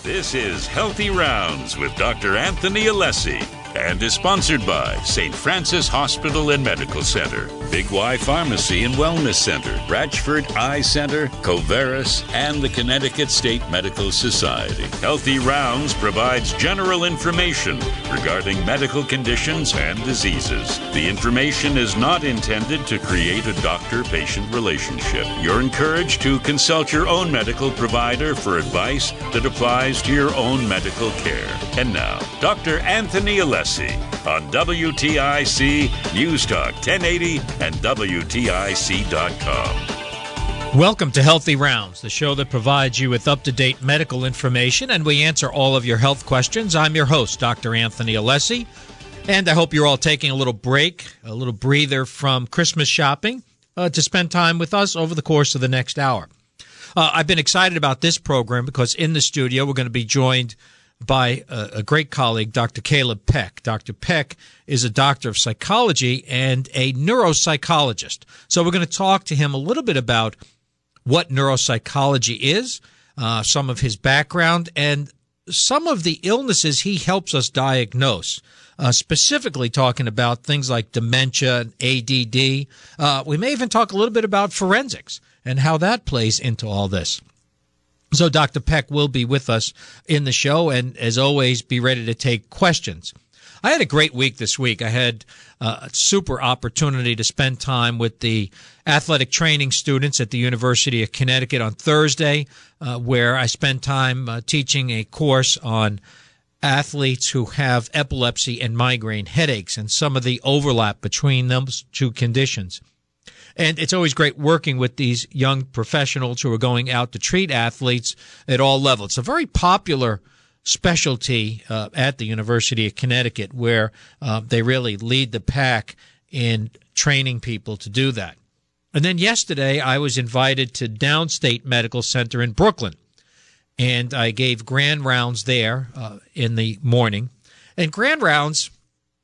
This is Healthy Rounds with Dr. Anthony Alessi and is sponsored by St. Francis Hospital and Medical Center, Big Y Pharmacy and Wellness Center, Bradford Eye Center, Coveris, and the Connecticut State Medical Society. Healthy Rounds provides general information regarding medical conditions and diseases. The information is not intended to create a doctor-patient relationship. You're encouraged to consult your own medical provider for advice that applies to your own medical care. And now, Dr. Anthony Alessi on WTIC News Talk 1080 and WTIC.com. Welcome to Healthy Rounds, the show that provides you with up-to-date medical information, and we answer all of your health questions. I'm your host, Dr. Anthony Alessi, and I hope you're all taking a little break, a little breather from Christmas shopping to spend time with us over the course of the next hour. I've been excited about this program because in the studio we're going to be joined by a great colleague, Dr. Caleb Peck. Dr. Peck is a doctor of psychology and a neuropsychologist. So we're going to talk to him a little bit about what neuropsychology is, some of his background, and some of the illnesses he helps us diagnose, specifically talking about things like dementia and ADD. We may even talk a little bit about forensics and how that plays into all this. So Dr. Peck will be with us in the show, and as always, be ready to take questions. I had a great week this week. I had a super opportunity to spend time with the athletic training students at the University of Connecticut on Thursday, where I spent time teaching a course on athletes who have epilepsy and migraine headaches and some of the overlap between those two conditions. And it's always great working with these young professionals who are going out to treat athletes at all levels. It's a very popular specialty at the University of Connecticut where they really lead the pack in training people to do that. And then yesterday I was invited to Downstate Medical Center in Brooklyn, and I gave grand rounds there in the morning. And grand rounds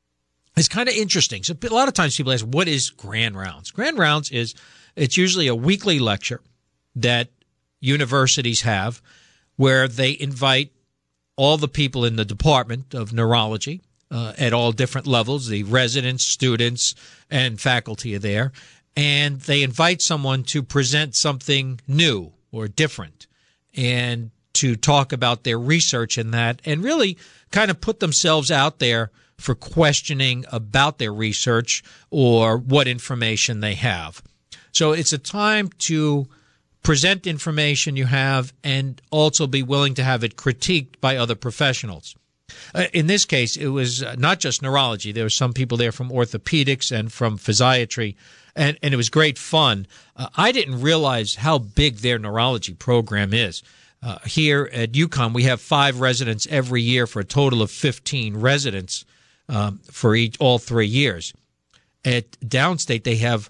is kind of interesting. So a lot of times people ask, what is Grand Rounds? Grand Rounds it's usually a weekly lecture that universities have where they invite all the people in the Department of Neurology at all different levels. The residents, students, and faculty are there. And they invite someone to present something new or different and to talk about their research in that and really kind of put themselves out there for questioning about their research or what information they have. So it's a time to present information you have and also be willing to have it critiqued by other professionals. In this case, it was not just neurology. There were some people there from orthopedics and from physiatry, and it was great fun. I didn't realize how big their neurology program is. Here at UConn, we have 5 residents every year for a total of 15 residents for all 3 years. At Downstate, they have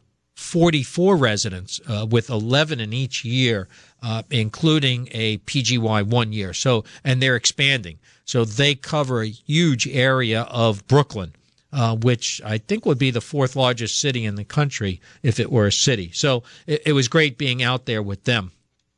44 residents with 11 in each year, including a PGY 1 year. So, and they're expanding. So they cover a huge area of Brooklyn, which I think would be the 4th largest city in the country if it were a city. So it was great being out there with them.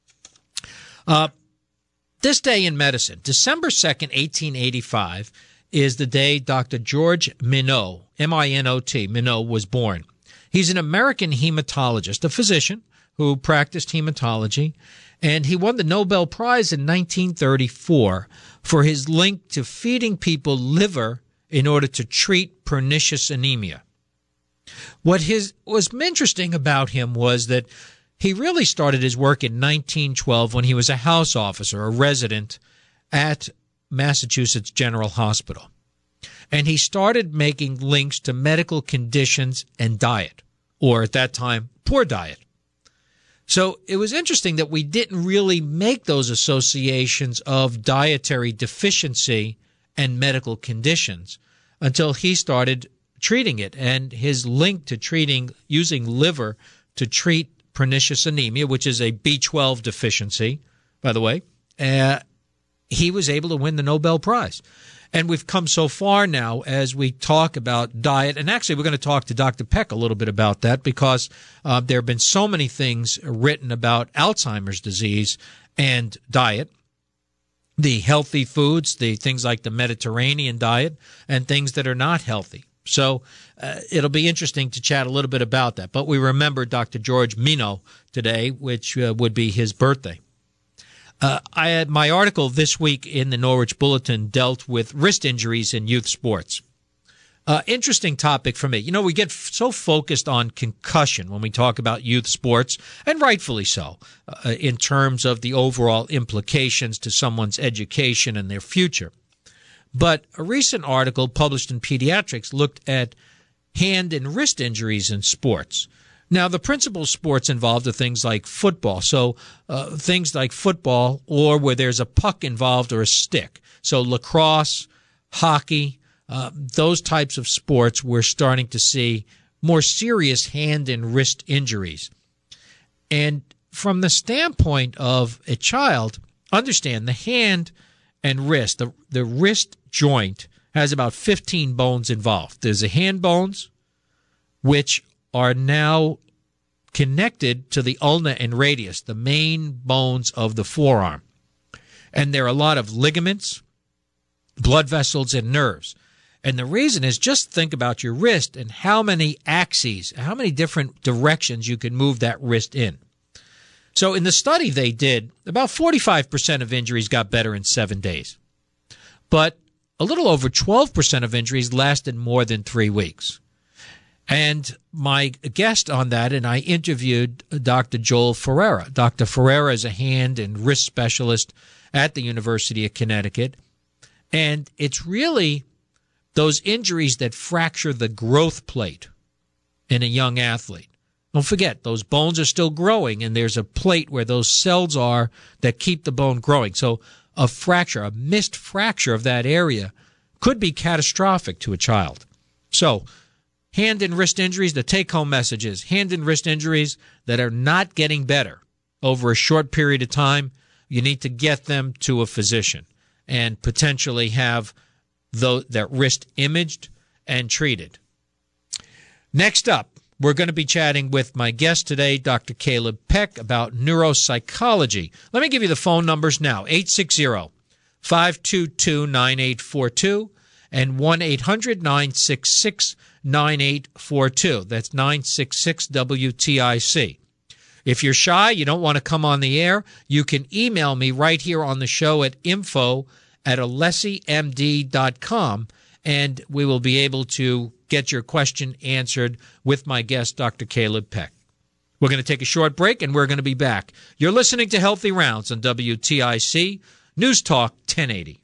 This day in medicine, December 2nd, 1885, is the day Dr. George Minot, M-I-N-O-T, Minot, was born. He's an American hematologist, a physician who practiced hematology, and he won the Nobel Prize in 1934 for his link to feeding people liver in order to treat pernicious anemia. What was interesting about him was that he really started his work in 1912 when he was a house officer, a resident at Massachusetts General Hospital. And he started making links to medical conditions and diet, or at that time, poor diet. So it was interesting that we didn't really make those associations of dietary deficiency and medical conditions until he started treating it. And his link to using liver to treat pernicious anemia, which is a B12 deficiency, by the way, he was able to win the Nobel Prize. And we've come so far now as we talk about diet. And actually, we're going to talk to Dr. Peck a little bit about that because there have been so many things written about Alzheimer's disease and diet the healthy foods, the things like the Mediterranean diet, and things that are not healthy. So it'll be interesting to chat a little bit about that. But we remember Dr. George Mino today, which would be his birthday. I had my article this week in the Norwich Bulletin dealt with wrist injuries in youth sports. Interesting topic for me. You know, we get so focused on concussion when we talk about youth sports, and rightfully so, in terms of the overall implications to someone's education and their future. But a recent article published in Pediatrics looked at hand and wrist injuries in sports. Now, the principal sports involved are things like football. So things like football, or where there's a puck involved or a stick. So lacrosse, hockey, those types of sports, we're starting to see more serious hand and wrist injuries. And from the standpoint of a child, understand the hand and wrist, the wrist joint has about 15 bones involved. There's the hand bones, which are now connected to the ulna and radius, the main bones of the forearm. And there are a lot of ligaments, blood vessels, and nerves. And the reason is, just think about your wrist and how many axes, how many different directions you can move that wrist in. So in the study they did, about 45% of injuries got better in 7 days. But a little over 12% of injuries lasted more than 3 weeks. And my guest on that, and I interviewed Dr. Joel Ferreira. Dr. Ferreira is a hand and wrist specialist at the University of Connecticut. And it's really those injuries that fracture the growth plate in a young athlete. Don't forget, those bones are still growing, and there's a plate where those cells are that keep the bone growing. So a fracture, a missed fracture of that area could be catastrophic to a child. So hand and wrist injuries, the take-home message is hand and wrist injuries that are not getting better over a short period of time, you need to get them to a physician and potentially have that wrist imaged and treated. Next up, we're going to be chatting with my guest today, Dr. Caleb Peck, about neuropsychology. Let me give you the phone numbers now, 860-522-9842 and 1-800-966-9842. That's 966-WTIC. If you're shy, you don't want to come on the air, you can email me right here on the show at info@alessimd.com, and we will be able to get your question answered with my guest, Dr. Caleb Peck. We're going to take a short break, and we're going to be back. You're listening to Healthy Rounds on WTIC, News Talk 1080.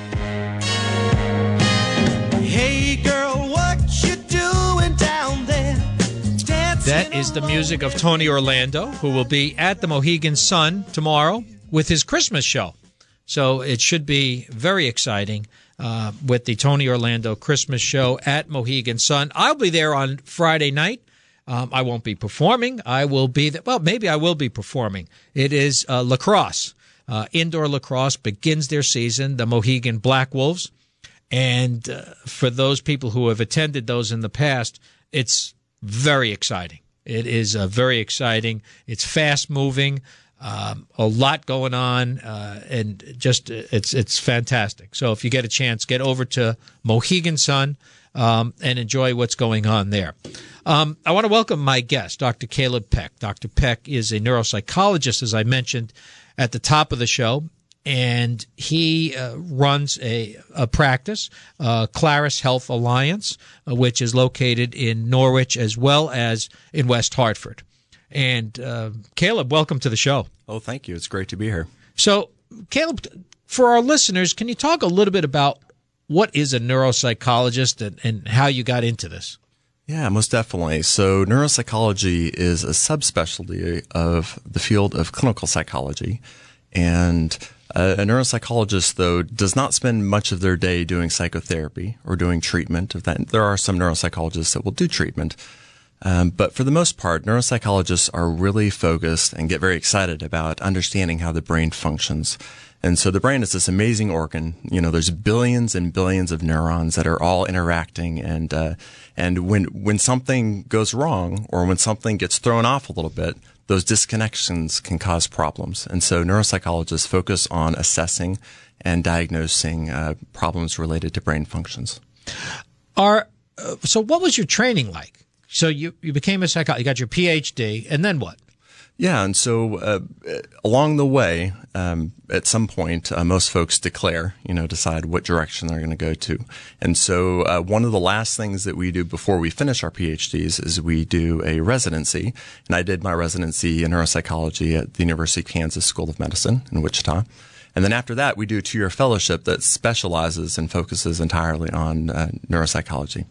Hey girl, what you doing down there? That is the music of Tony Orlando, who will be at the Mohegan Sun tomorrow with his Christmas show. So it should be very exciting with the Tony Orlando Christmas show at Mohegan Sun. I'll be there on Friday night. I won't be performing. I will be there. Well, maybe I will be performing. It is lacrosse. Indoor lacrosse begins their season, the Mohegan Black Wolves. And for those people who have attended those in the past, it's very exciting. It is very exciting. It's fast-moving, a lot going on, and just it's fantastic. So if you get a chance, get over to Mohegan Sun and enjoy what's going on there. I want to welcome my guest, Dr. Caleb Peck. Dr. Peck is a neuropsychologist, as I mentioned at the top of the show, and he runs a practice, Claris Health Alliance, which is located in Norwich as well as in West Hartford. And Caleb, welcome to the show. Oh, thank you. It's great to be here. So, Caleb, for our listeners, can you talk a little bit about what is a neuropsychologist and how you got into this? Yeah, most definitely. So neuropsychology is a subspecialty of the field of clinical psychology. And a neuropsychologist, though, does not spend much of their day doing psychotherapy or doing treatment. There are some neuropsychologists that will do treatment. But for the most part, neuropsychologists are really focused and get very excited about understanding how the brain functions. And so the brain is this amazing organ. You know, there's billions and billions of neurons that are all interacting. And when something goes wrong or when something gets thrown off a little bit, those disconnections can cause problems. And so neuropsychologists focus on assessing and diagnosing problems related to brain functions. So what was your training like? So you became a psychologist, you got your PhD, and then what? Yeah, and so along the way, at some point, most folks decide what direction they're going to go to. And so one of the last things that we do before we finish our PhDs is we do a residency. And I did my residency in neuropsychology at the University of Kansas School of Medicine in Wichita. And then after that, we do a 2-year fellowship that specializes and focuses entirely on neuropsychology.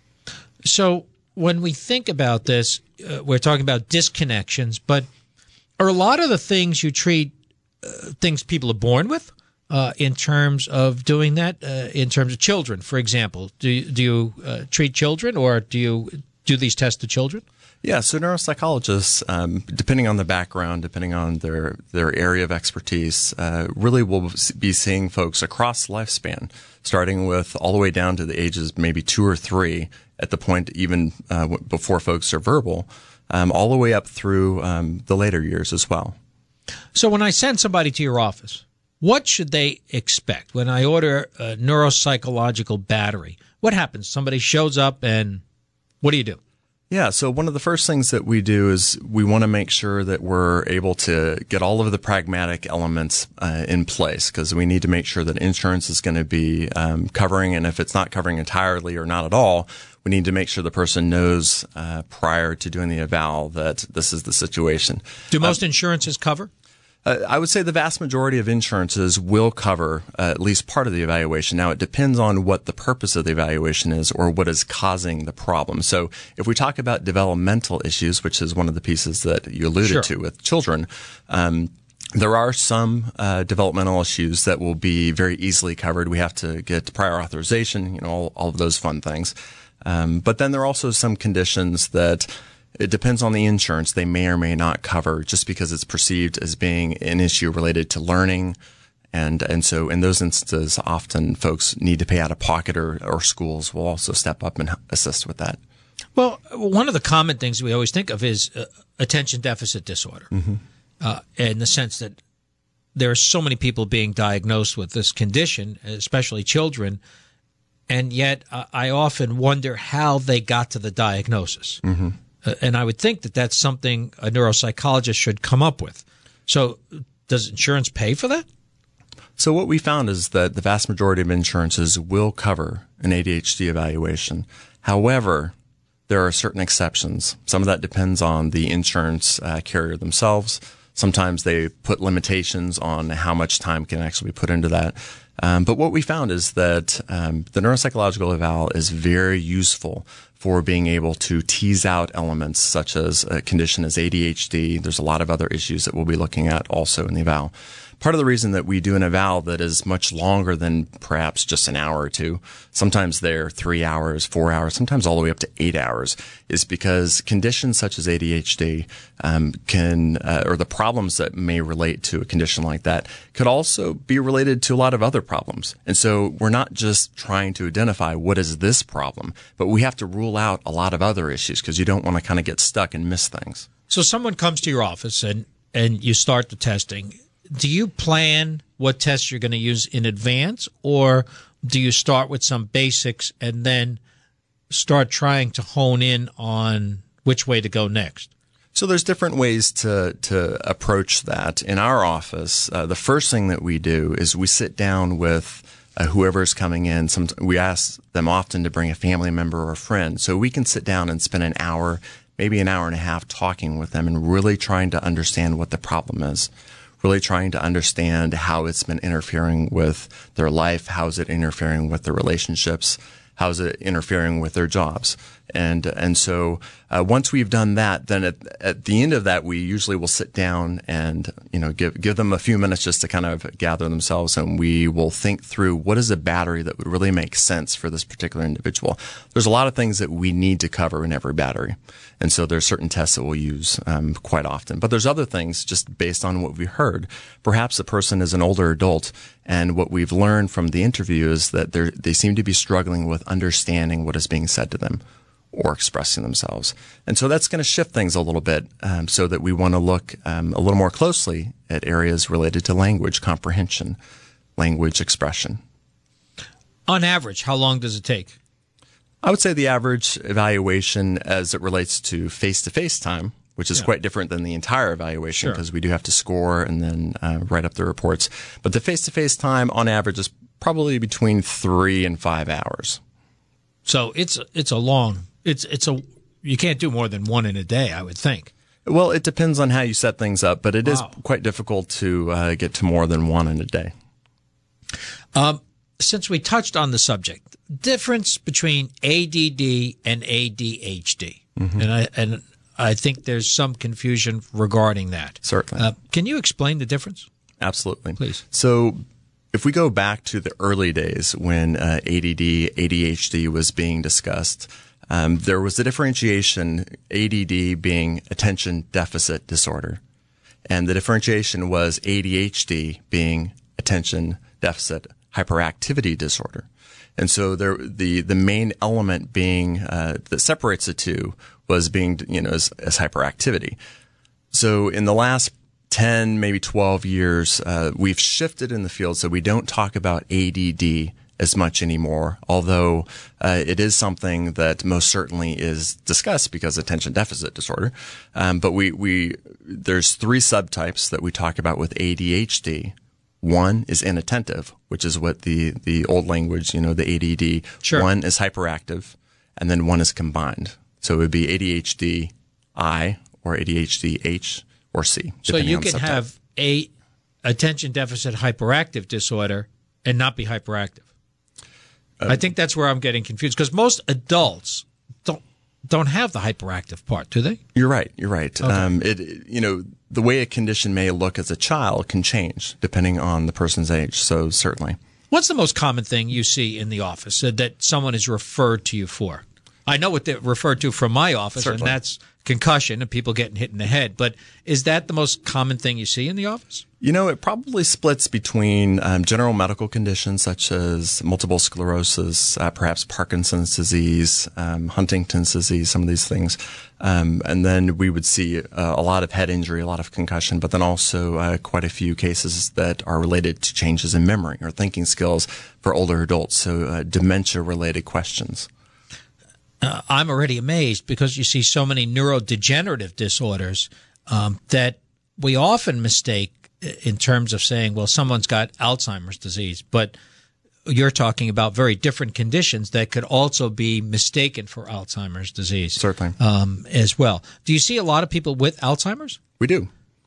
So when we think about this, we're talking about disconnections, but are a lot of the things you treat things people are born with in terms of doing that, in terms of children, for example? Do you treat children, or do you do these tests to children? Yeah, so neuropsychologists, depending on the background, depending on their area of expertise, really will be seeing folks across the lifespan, starting with all the way down to the ages maybe 2 or 3, at the point even before folks are verbal, all the way up through the later years as well. So when I send somebody to your office, what should they expect? When I order a neuropsychological battery, what happens? Somebody shows up, and what do you do? Yeah, so one of the first things that we do is we want to make sure that we're able to get all of the pragmatic elements in place, because we need to make sure that insurance is going to be covering, and if it's not covering entirely or not at all, we need to make sure the person knows prior to doing the eval that this is the situation. Do most insurances cover? I would say the vast majority of insurances will cover at least part of the evaluation. Now, it depends on what the purpose of the evaluation is or what is causing the problem. So if we talk about developmental issues, which is one of the pieces that you alluded to with children, there are some developmental issues that will be very easily covered. We have to get prior authorization, all of those fun things. But then there are also some conditions that it depends on the insurance. They may or may not cover just because it's perceived as being an issue related to learning. And so in those instances, often folks need to pay out of pocket, or schools will also step up and assist with that. Well, one of the common things we always think of is attention deficit disorder, in the sense that there are so many people being diagnosed with this condition, especially children, and yet I often wonder how they got to the diagnosis. And I would think that that's something a neuropsychologist should come up with. So does insurance pay for that? So what we found is that the vast majority of insurances will cover an ADHD evaluation. However, there are certain exceptions. Some of that depends on the insurance carrier themselves. Sometimes they put limitations on how much time can actually be put into that. But what we found is that the neuropsychological eval is very useful for being able to tease out elements such as a condition as ADHD. There's a lot of other issues that we'll be looking at also in the eval. Part of the reason that we do an eval that is much longer than perhaps just an hour or two, sometimes they're 3 hours, 4 hours, sometimes all the way up to 8 hours, is because conditions such as ADHD or the problems that may relate to a condition like that could also be related to a lot of other problems. And so we're not just trying to identify what is this problem, but we have to rule out a lot of other issues because you don't want to kind of get stuck and miss things. So someone comes to your office and you start the testing. Do you plan what tests you're going to use in advance, or do you start with some basics and then start trying to hone in on which way to go next? So there's different ways to approach that. In our office, the first thing that we do is we sit down with whoever's coming in. We ask them often to bring a family member or a friend, so we can sit down and spend an hour, maybe an hour and a half talking with them and really trying to understand what the problem is. Really trying to understand how it's been interfering with their life, how is it interfering with their relationships, how is it interfering with their jobs. And so once we've done that, then at the end of that, we usually will sit down and give them a few minutes just to kind of gather themselves, and we will think through what is a battery that would really make sense for this particular individual. There's a lot of things that we need to cover in every battery, and so there's certain tests that we'll use quite often. But there's other things just based on what we heard. Perhaps the person is an older adult, and what we've learned from the interview is that they seem to be struggling with understanding what is being said to them or expressing themselves. And so that's going to shift things a little bit, so that we want to look a little more closely at areas related to language comprehension, language expression. On average, how long does it take? I would say the average evaluation as it relates to face-to-face time, which is quite different than the entire evaluation because we do have to score and then write up the reports. But the face-to-face time on average is probably between 3 and 5 hours. So it's you can't do more than one in a day, I would think. Well, it depends on how you set things up, but it is quite difficult to get to more than one in a day. Since we touched on the subject, difference between ADD and ADHD, and I think there's some confusion regarding that. Certainly. Can you explain the difference? Absolutely. Please. So if we go back to the early days when ADD, ADHD was being discussed, there was a differentiation, ADD being attention deficit disorder, and the differentiation was ADHD being attention deficit hyperactivity disorder. And so the main element being that separates the two was being as hyperactivity. So in the last 10, maybe 12 years, we've shifted in the field so we don't talk about ADD as much anymore, although it is something that most certainly is discussed because attention deficit disorder. But there's 3 subtypes that we talk about with ADHD. One is inattentive, which is what the old language, the ADD. Sure. One is hyperactive, and then one is combined. So it would be ADHD-I or ADHD-H or C. So you can have a attention deficit hyperactive disorder and not be hyperactive. I think that's where I'm getting confused because most adults don't have the hyperactive part, do they? You're right. Okay. The way a condition may look as a child can change depending on the person's age. So certainly. What's the most common thing you see in the office that someone is referred to you for? I know what they're referred to from my office, Certainly. and that's concussion and people getting hit in the head. But is that the most common thing you see in the office? It probably splits between general medical conditions such as multiple sclerosis, perhaps Parkinson's disease, Huntington's disease, some of these things. And then we would see a lot of head injury, a lot of concussion, but then also quite a few cases that are related to changes in memory or thinking skills for older adults, so dementia-related questions. I'm already amazed because you see so many neurodegenerative disorders that we often mistake in terms of saying, well, someone's got Alzheimer's disease, but you're talking about very different conditions that could also be mistaken for Alzheimer's disease. Certainly. As well. Do you see a lot of people with Alzheimer's? We do.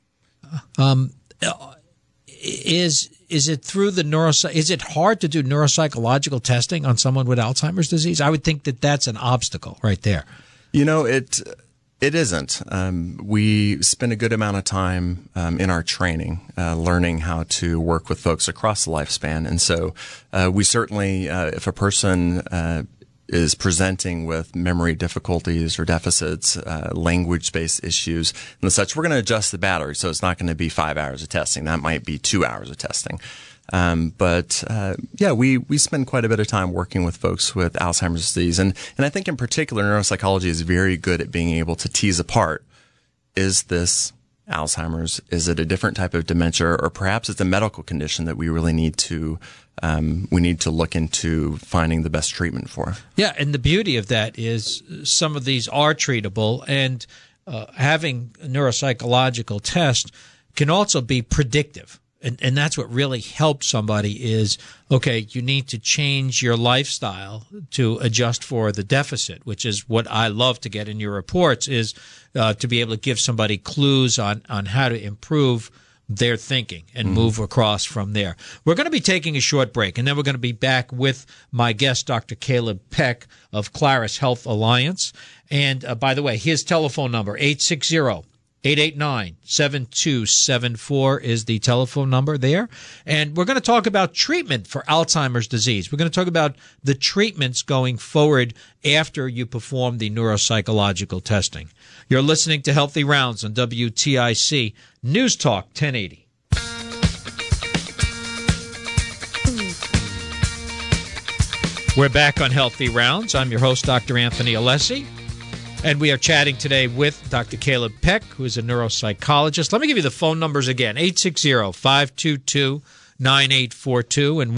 Is it through the is it hard to do neuropsychological testing on someone with Alzheimer's disease? I would think that that's an obstacle right there. It isn't. We spend a good amount of time in our training learning how to work with folks across the lifespan. And so we certainly, if a person is presenting with memory difficulties or deficits, language-based issues, and such, we're going to adjust the battery. So it's not going to be 5 hours of testing. That might be 2 hours of testing. We spend quite a bit of time working with folks with Alzheimer's disease. And I think in particular, neuropsychology is very good at being able to tease apart, is this Alzheimer's? Is it a different type of dementia? Or perhaps it's a medical condition that we really need to look into finding the best treatment for. Yeah, and the beauty of that is some of these are treatable, and having a neuropsychological test can also be predictive. And that's what really helps somebody is, okay, you need to change your lifestyle to adjust for the deficit, which is what I love to get in your reports, is to be able to give somebody clues on how to improve their thinking and move across from there. We're going to be taking a short break, and then we're going to be back with my guest, Dr. Caleb Peck of Claris Health Alliance. And by the way, his telephone number, 860-889-7274 is the telephone number there. And we're going to talk about treatment for Alzheimer's disease. We're going to talk about the treatments going forward after you perform the neuropsychological testing. You're listening to Healthy Rounds on WTIC News Talk 1080. We're back on Healthy Rounds. I'm your host, Dr. Anthony Alessi. And we are chatting today with Dr. Caleb Peck, who is a neuropsychologist. Let me give you the phone numbers again, 860-522 9842 and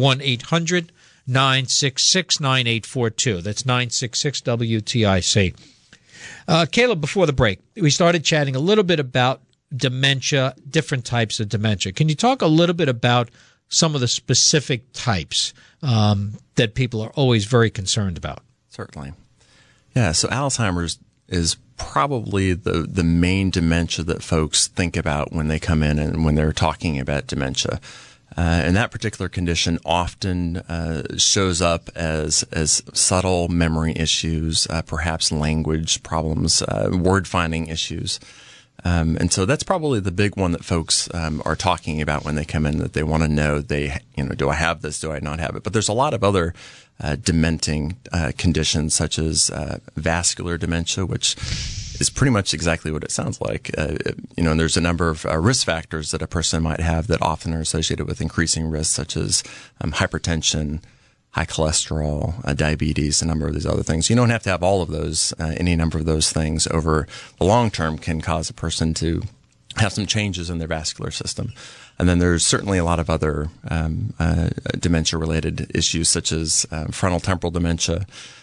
1-800-966-9842. That's 966-WTIC. Caleb, before the break, we started chatting a little bit about dementia, different types of dementia. Can you talk a little bit about some of the specific types that people are always very concerned about? Certainly. Yeah, so Alzheimer's is probably the main dementia that folks think about when they come in and when they're talking about dementia. And that particular condition often shows up as subtle memory issues, perhaps language problems, word finding issues. And so that's probably the big one that folks are talking about when they come in, that they want to know, do I have this? Do I not have it? But there's a lot of other dementing conditions, such as vascular dementia, which is pretty much exactly what it sounds like. And there's a number of risk factors that a person might have that often are associated with increasing risk, such as hypertension, high cholesterol, diabetes, a number of these other things. You don't have to have all of those. Any number of those things over the long term can cause a person to have some changes in their vascular system. And then there's certainly a lot of other dementia-related issues, such as frontal temporal dementia,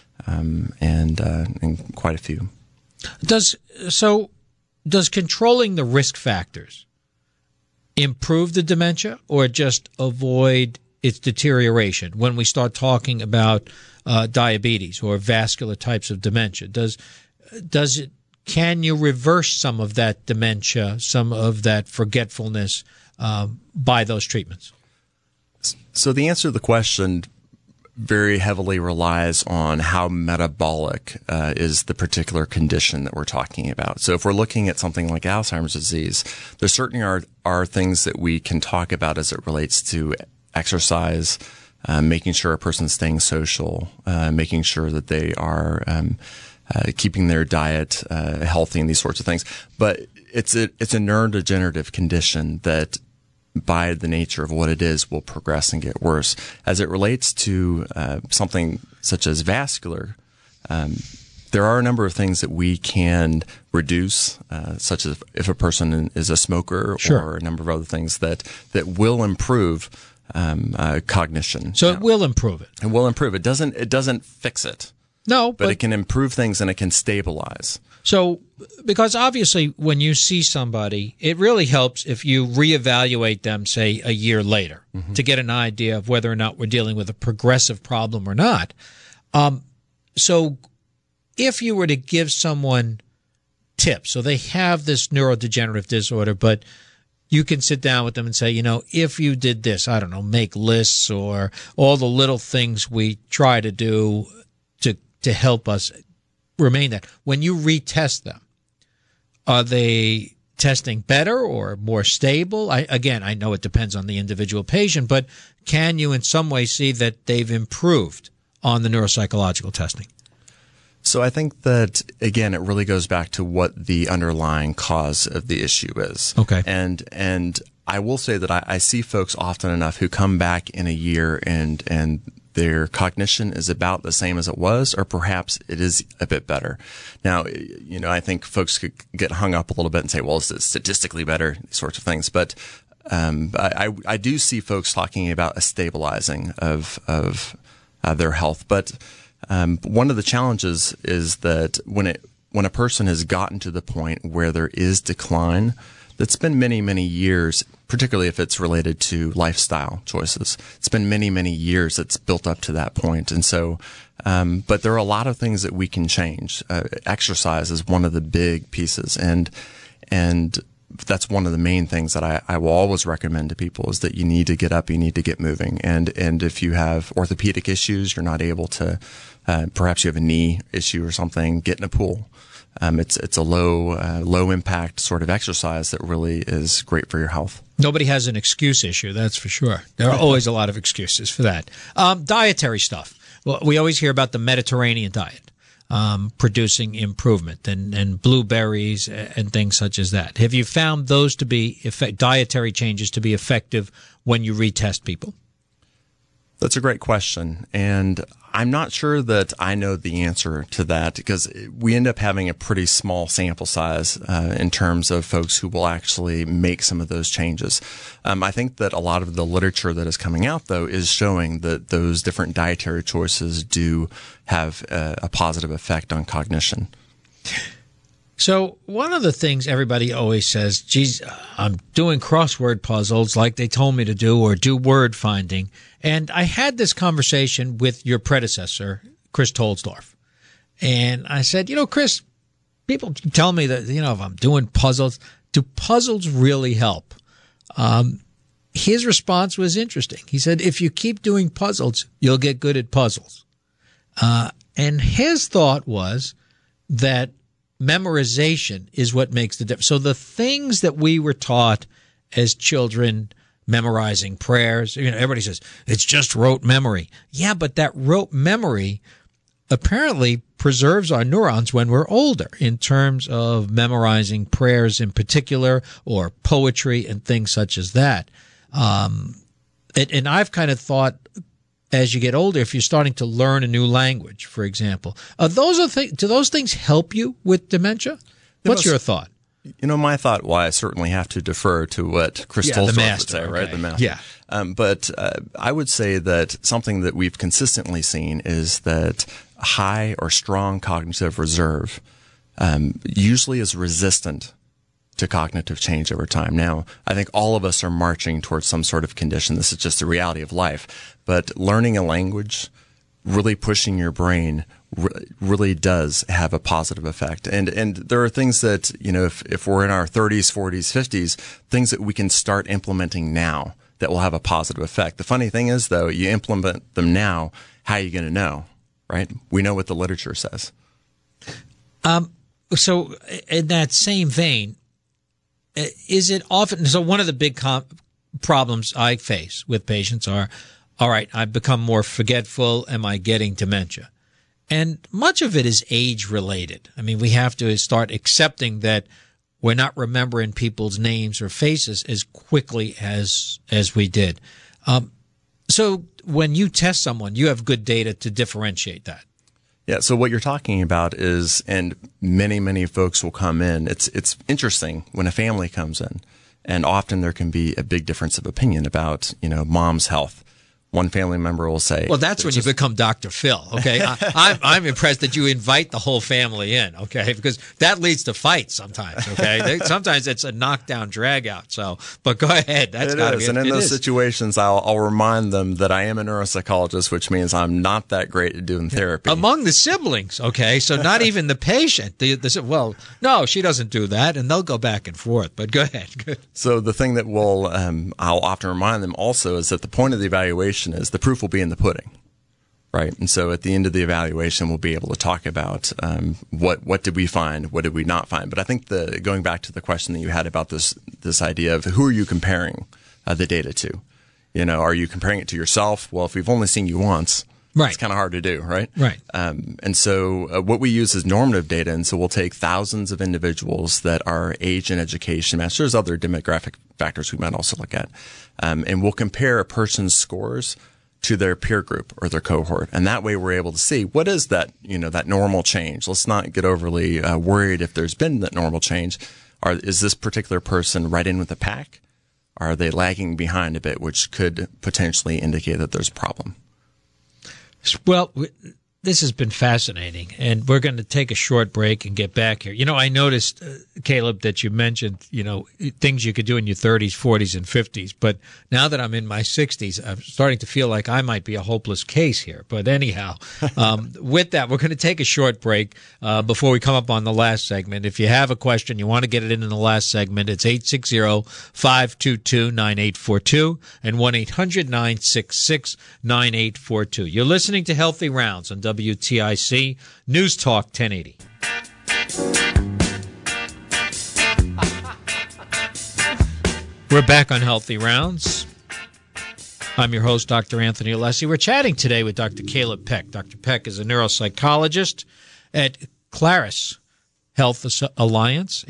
and quite a few. Does controlling the risk factors improve the dementia, or just avoid its deterioration when we start talking about diabetes or vascular types of dementia? Can you reverse some of that dementia, some of that forgetfulness by those treatments? So the answer to the question very heavily relies on how metabolic is the particular condition that we're talking about. So if we're looking at something like Alzheimer's disease, there certainly are things that we can talk about as it relates to exercise, making sure a person's staying social, making sure that they are keeping their diet healthy, and these sorts of things. But it's a neurodegenerative condition that, by the nature of what it is, will progress and get worse. As it relates to something such as vascular, there are a number of things that we can reduce, such as if a person is a smoker, Sure, or a number of other things that will improve cognition. So it will improve it. It will improve. It doesn't fix it. No, but it can improve things, and it can stabilize. So, because obviously when you see somebody, it really helps if you reevaluate them, say, a year later, to get an idea of whether or not we're dealing with a progressive problem or not. So if you were to give someone tips, so they have this neurodegenerative disorder, but you can sit down with them and say, if you did this, I don't know, make lists or all the little things we try to do to help us remain that. When you retest them, are they testing better or more stable? I know it depends on the individual patient, but can you in some way see that they've improved on the neuropsychological testing? So I think that, again, it really goes back to what the underlying cause of the issue is. Okay. And I will say that I see folks often enough who come back in a year and their cognition is about the same as it was, or perhaps it is a bit better. Now, I think folks could get hung up a little bit and say, well, is it statistically better? These sorts of things. But I do see folks talking about a stabilizing of their health. But one of the challenges is that when a person has gotten to the point where there is decline, that's been many, many years, particularly if it's related to lifestyle choices. It's been many, many years that's built up to that point. And so, but there are a lot of things that we can change. Exercise is one of the big pieces. And that's one of the main things that I will always recommend to people, is that you need to get up, you need to get moving. And if you have orthopedic issues, you're not able to, perhaps you have a knee issue or something, get in a pool. It's a low impact sort of exercise that really is great for your health. Nobody has an excuse issue, that's for sure. There are always a lot of excuses for that. Dietary stuff. Well, we always hear about the Mediterranean diet producing improvement, and blueberries and things such as that. Have you found those to be dietary changes to be effective when you retest people? That's a great question. And I'm not sure that I know the answer to that because we end up having a pretty small sample size in terms of folks who will actually make some of those changes. I think that a lot of the literature that is coming out, though, is showing that those different dietary choices do have a positive effect on cognition. So one of the things everybody always says, geez, I'm doing crossword puzzles like they told me to do or do word finding. And I had this conversation with your predecessor, Chris Tolsdorf. And I said, Chris, people tell me that, if I'm doing puzzles, do puzzles really help? His response was interesting. He said, if you keep doing puzzles, you'll get good at puzzles. And his thought was that memorization is what makes the difference. So the things that we were taught as children, memorizing prayers, everybody says, it's just rote memory. Yeah, but that rote memory apparently preserves our neurons when we're older in terms of memorizing prayers in particular or poetry and things such as that. And I've kind of thought as you get older, if you're starting to learn a new language, for example, do those things help you with dementia? What's your thought? My thought, I certainly have to defer to what Chris Tolsdorf would say, right? The master. Yeah. But I would say that something that we've consistently seen is that high or strong cognitive reserve usually is resistant to cognitive change over time. Now, I think all of us are marching towards some sort of condition. This is just the reality of life. But learning a language, really pushing your brain, really does have a positive effect. And there are things that, if we're in our 30s, 40s, 50s, things that we can start implementing now that will have a positive effect. The funny thing is, though, you implement them now, how are you going to know, right? We know what the literature says. So in that same vein, is it often, so one of the big problems I face with patients are, all right, I've become more forgetful. Am I getting dementia? And much of it is age related. I mean, we have to start accepting that we're not remembering people's names or faces as quickly as we did. So when you test someone, you have good data to differentiate that. Yeah, so what you're talking about is, and many folks will come in, it's interesting when a family comes in, and often there can be a big difference of opinion about, mom's health. One family member will say, well, that's when you become Dr. Phil, okay? I'm impressed that you invite the whole family in, okay? Because that leads to fights sometimes, okay? Sometimes it's a knockdown, drag out. So, but go ahead. That's got to be. And in those situations, I'll remind them that I am a neuropsychologist, which means I'm not that great at doing therapy. Among the siblings, okay? So not even the patient. Well, no, she doesn't do that, and they'll go back and forth. But go ahead. So the thing that I'll often remind them also is that the point of the evaluation is the proof will be in the pudding, right? And so at the end of the evaluation, we'll be able to talk about what did we find, what did we not find. But I think going back to the question that you had about this idea of who are you comparing the data to? Are you comparing it to yourself? Well, if we've only seen you once, right, it's kind of hard to do, right? Right. And so what we use is normative data, and so we'll take thousands of individuals that are age and education matched. There's other demographic factors we might also look at, and we'll compare a person's scores to their peer group or their cohort. And that way we're able to see what is that, that normal change. Let's not get overly worried if there's been that normal change. Is this particular person right in with the pack? Are they lagging behind a bit, which could potentially indicate that there's a problem? Well, this has been fascinating, and we're going to take a short break and get back here. I noticed, Caleb, that you mentioned, things you could do in your 30s, 40s, and 50s. But now that I'm in my 60s, I'm starting to feel like I might be a hopeless case here. But anyhow, with that, we're going to take a short break before we come up on the last segment. If you have a question, you want to get it in the last segment, it's 860-522-9842 and 1-800-966-9842. You're listening to Healthy Rounds on WTIC News Talk 1080. We're back on Healthy Rounds. I'm your host, Dr. Anthony Alessi. We're chatting today with Dr. Caleb Peck. Dr. Peck is a neuropsychologist at Claris Health Alliance,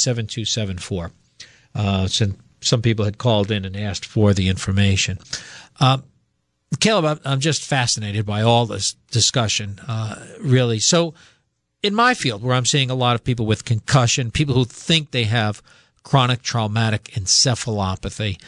860-889-7274. Some people had called in and asked for the information. Caleb, I'm just fascinated by all this discussion, really. So in my field, where I'm seeing a lot of people with concussion, people who think they have chronic traumatic encephalopathy,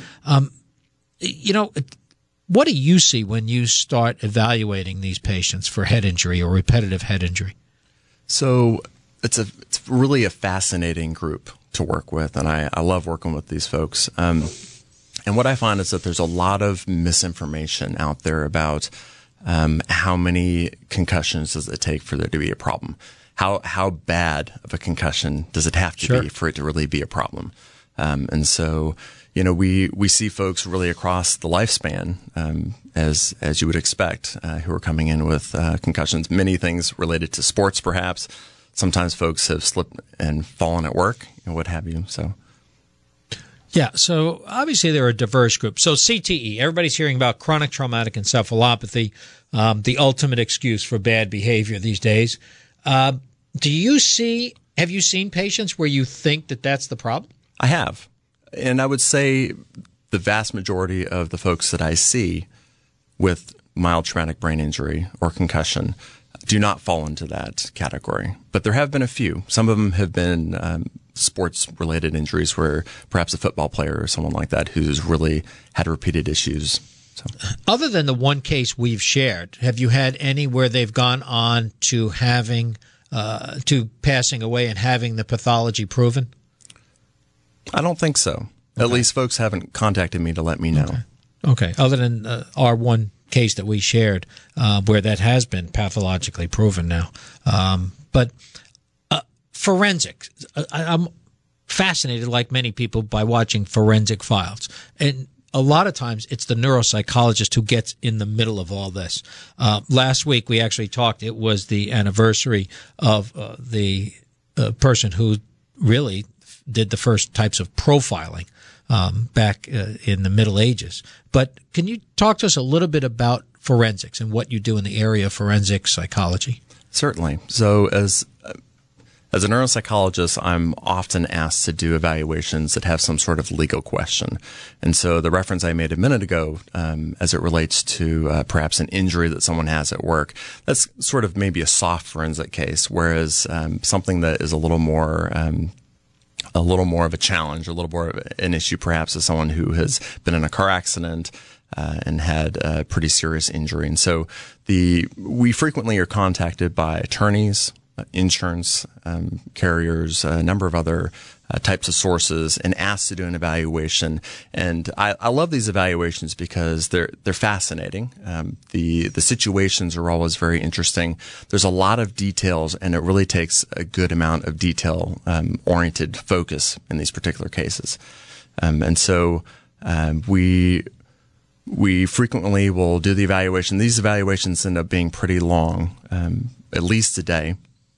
what do you see when you start evaluating these patients for head injury or repetitive head injury? So it's really a fascinating group to work with, and I love working with these folks. And what I find is that there's a lot of misinformation out there about how many concussions does it take for there to be a problem. How bad of a concussion does it have to be for it to really be a problem? And so, we see folks really across the lifespan, as you would expect, who are coming in with concussions. Many things related to sports, perhaps. Sometimes folks have slipped and fallen at work and what have you. So. Yeah, so obviously they're a diverse group. So CTE, everybody's hearing about chronic traumatic encephalopathy, the ultimate excuse for bad behavior these days. Have you seen patients where you think that that's the problem? I have. And I would say the vast majority of the folks that I see with mild traumatic brain injury or concussion do not fall into that category. But there have been a few. Some of them have been sports-related injuries where perhaps a football player or someone like that who's really had repeated issues. So. Other than the one case we've shared, have you had any where they've gone on to having to passing away and having the pathology proven? I don't think so. Okay. At least folks haven't contacted me to let me know. Okay. Other than our one case that we shared where that has been pathologically proven now. But forensics, I'm fascinated, like many people, by watching forensic files. And a lot of times it's the neuropsychologist who gets in the middle of all this. Last week we actually talked, it was the anniversary of the person who really did the first types of profiling back in the Middle Ages. But can you talk to us a little bit about forensics and what you do in the area of forensic psychology? Certainly. So as a neuropsychologist, I'm often asked to do evaluations that have some sort of legal question. And so the reference I made a minute ago, as it relates to perhaps an injury that someone has at work, that's sort of maybe a soft forensic case, whereas something that is a little more of a challenge, a little more of an issue perhaps is someone who has been in a car accident and had a pretty serious injury. And so we frequently are contacted by attorneys, insurance carriers, a number of other types of sources, and asked to do an evaluation. And I love these evaluations because they're fascinating. The situations are always very interesting. There's a lot of details, and it really takes a good amount of detail oriented focus in these particular cases. And so we frequently will do the evaluation. These evaluations end up being pretty long, at least a day.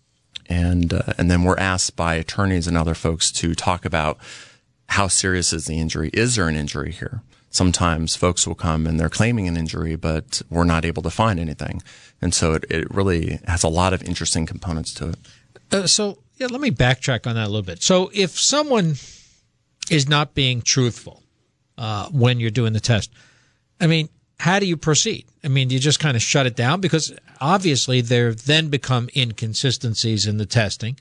And then we're asked by attorneys and other folks to talk about how serious is the injury. Is there an injury here? Sometimes folks will come and they're claiming an injury, but we're not able to find anything. And so it really has a lot of interesting components to it. So let me backtrack on that a little bit. So if someone is not being truthful when you're doing the test, I mean, how do you proceed? I mean, do you just kind of shut it down? Because obviously there then become inconsistencies in the testing.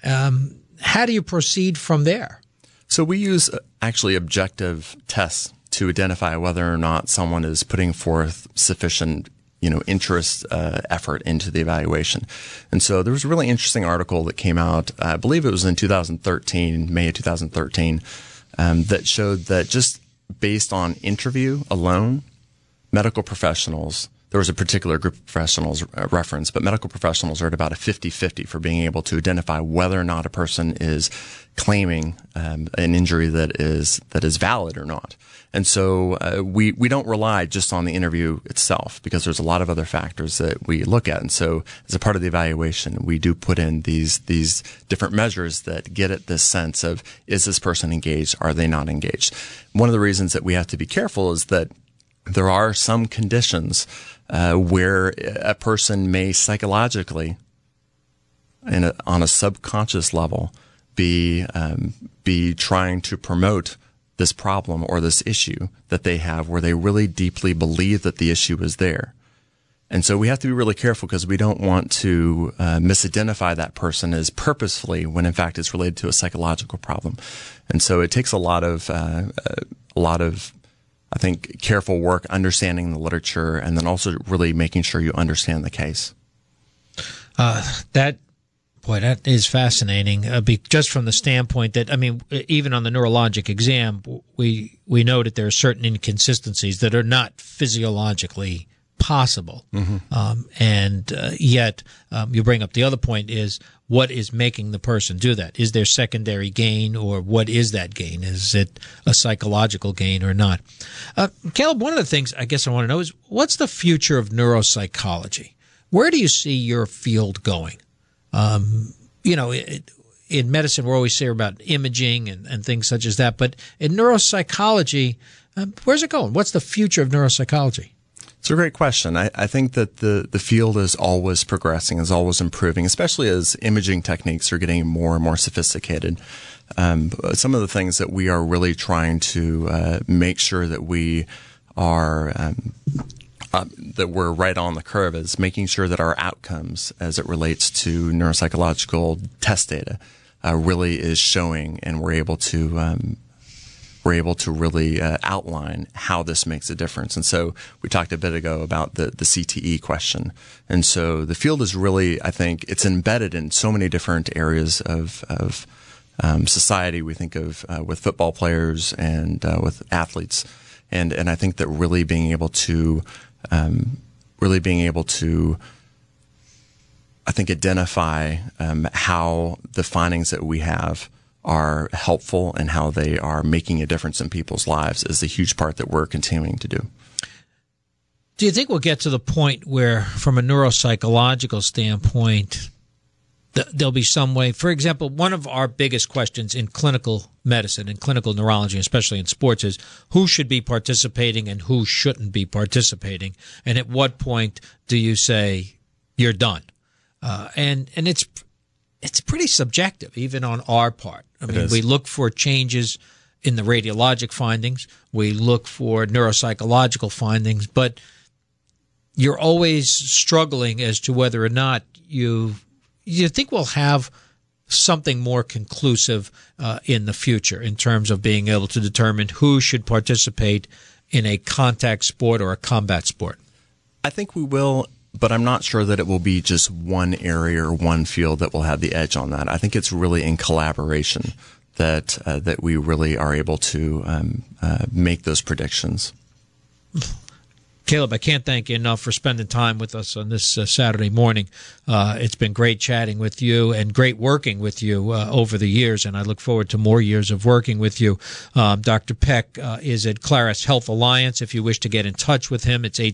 How do you proceed from there? So we use actually objective tests to identify whether or not someone is putting forth sufficient interest, effort into the evaluation. And so there was a really interesting article that came out, I believe it was in 2013, May of 2013, that showed that just based on interview alone, medical professionals, there was a particular group of professionals referenced, but medical professionals are at about a 50-50 for being able to identify whether or not a person is claiming an injury that is valid or not. And so we don't rely just on the interview itself because there's a lot of other factors that we look at. And so as a part of the evaluation, we do put in these different measures that get at this sense of, is this person engaged? Are they not engaged? One of the reasons that we have to be careful is that there are some conditions where a person may psychologically, on a subconscious level, be trying to promote this problem or this issue that they have, where they really deeply believe that the issue is there. And so we have to be really careful, because we don't want to misidentify that person as purposefully, when in fact it's related to a psychological problem. And so it takes a lot of I think, careful work understanding the literature, and then also really making sure you understand the case. That is fascinating, just from the standpoint that, I mean, even on the neurologic exam, we know that there are certain inconsistencies that are not physiologically possible. And yet you bring up the other point is, what is making the person do that? Is there secondary gain, or what is that gain? Is it a psychological gain or not? Caleb, one of the things I guess I want to know is, what's the future of neuropsychology? Where do you see your field going? In medicine, we're always saying about imaging and things such as that, but in neuropsychology, where's it going? What's the future of neuropsychology? It's a great question. I think that the field is always progressing, is always improving, especially as imaging techniques are getting more and more sophisticated. Some of the things that we are really trying to make sure that we are that we're right on the curve is making sure that our outcomes, as it relates to neuropsychological test data, really is showing, and we're able to really outline how this makes a difference. And so we talked a bit ago about the CTE question. And so the field is really, I think, it's embedded in so many different areas of society. We think of with football players and with athletes. And I think that really being able to I think, identify how the findings that we have are helpful and how they are making a difference in people's lives is a huge part that we're continuing to do. Do you think we'll get to the point where, from a neuropsychological standpoint, there'll be some way? For example, one of our biggest questions in clinical medicine and clinical neurology, especially in sports, is who should be participating and who shouldn't be participating, and at what point do you say you're done? And it's pretty subjective, even on our part. I mean, we look for changes in the radiologic findings. We look for neuropsychological findings, but you're always struggling as to whether or not you think we'll have something more conclusive in the future in terms of being able to determine who should participate in a contact sport or a combat sport. I think we will, but I'm not sure that it will be just one area or one field that will have the edge on that. I think it's really in collaboration that we really are able to make those predictions. Caleb, I can't thank you enough for spending time with us on this Saturday morning. It's been great chatting with you and great working with you over the years, and I look forward to more years of working with you. Dr. Peck is at Claris Health Alliance. If you wish to get in touch with him, it's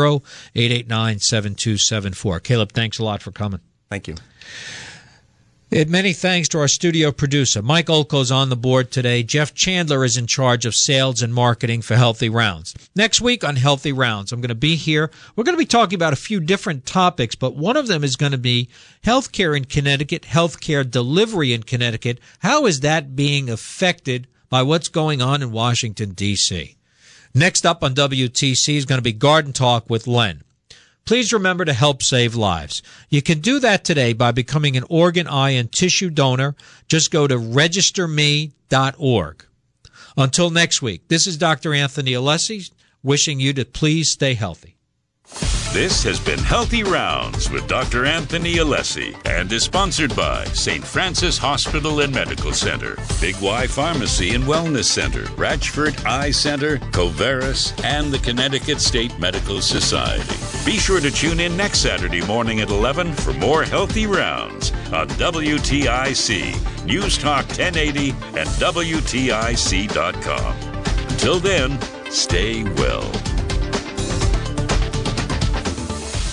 860-889-7274. Caleb, thanks a lot for coming. Thank you. And many thanks to our studio producer. Mike Olko's on the board today. Jeff Chandler is in charge of sales and marketing for Healthy Rounds. Next week on Healthy Rounds, I'm going to be here. We're going to be talking about a few different topics, but one of them is going to be healthcare in Connecticut, healthcare delivery in Connecticut. How is that being affected by what's going on in Washington, D.C.? Next up on WTC is going to be Garden Talk with Len. Please remember to help save lives. You can do that today by becoming an organ, eye, and tissue donor. Just go to registerme.org. Until next week, this is Dr. Anthony Alessi wishing you to please stay healthy. This has been Healthy Rounds with Dr. Anthony Alessi and is sponsored by St. Francis Hospital and Medical Center, Big Y Pharmacy and Wellness Center, Ratchford Eye Center, Coveris, and the Connecticut State Medical Society. Be sure to tune in next Saturday morning at 11 for more Healthy Rounds on WTIC, News Talk 1080, and WTIC.com. Until then, stay well.